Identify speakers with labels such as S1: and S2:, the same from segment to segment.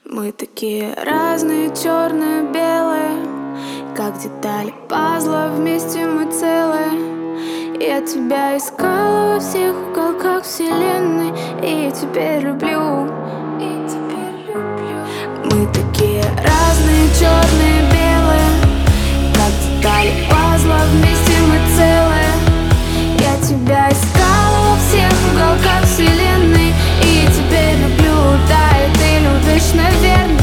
S1: Мы такие разные, черно-белые, как детали пазла, вместе мы целые. Я тебя искала во всех уголках вселенной, и теперь люблю, Мы такие разные, черные-белые, как детали пазла, вместе мы целые. Я тебя искала во всех уголках вселенной, и теперь люблю, да, и ты любишь, наверное.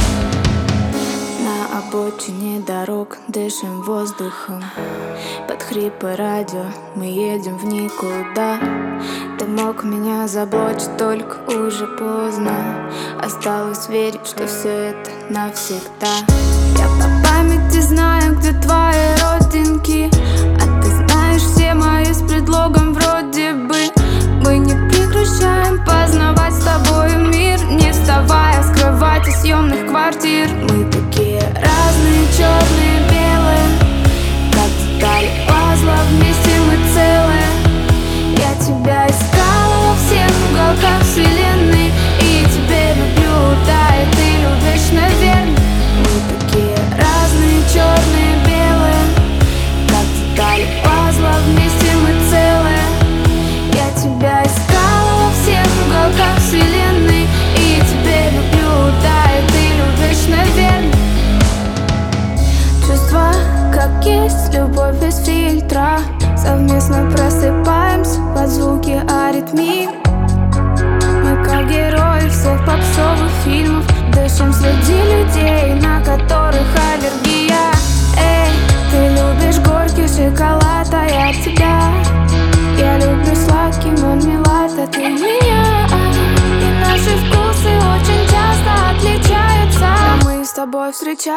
S1: На обочине дорог дышим воздухом, под хрипы радио мы едем в никуда. Ты мог меня заблочить, только уже поздно. Осталось верить, что все это навсегда. Я по памяти знаю, где твои родинки, а ты знаешь все мои с предлогом вроде бы. Мы не прекращаем познавать с тобой мир, не вставая с кровати съемных квартир. Мы такие разные, черные, белые, как детали пазла, вместе мы целые. Я тебя искала во всех уголках вселенной, и теперь люблю, да, и ты любишь, наверное. Мы такие разные, черные, белые, как детали пазла, вместе мы целые. Я тебя искала во всех уголках вселенной, и теперь люблю, да, и ты любишь, наверное. Чувства, как есть, любовь без фильтра. Совместно просыпаемся под звуки аритмии. Мы как герои всех попсовых фильмов, дышим среди людей, на которых аллергия. Эй, ты любишь горький шоколад, а я тебя. Я люблю сладкий мармелад, а ты меня. И наши вкусы очень часто отличаются, но мы с тобой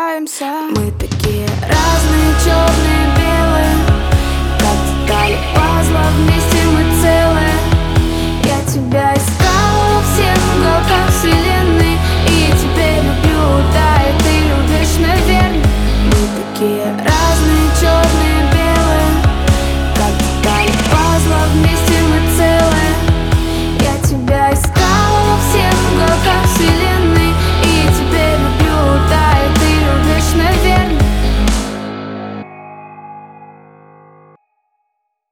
S1: встречаемся. Мы такие разные, черные, белые, как детали пазла.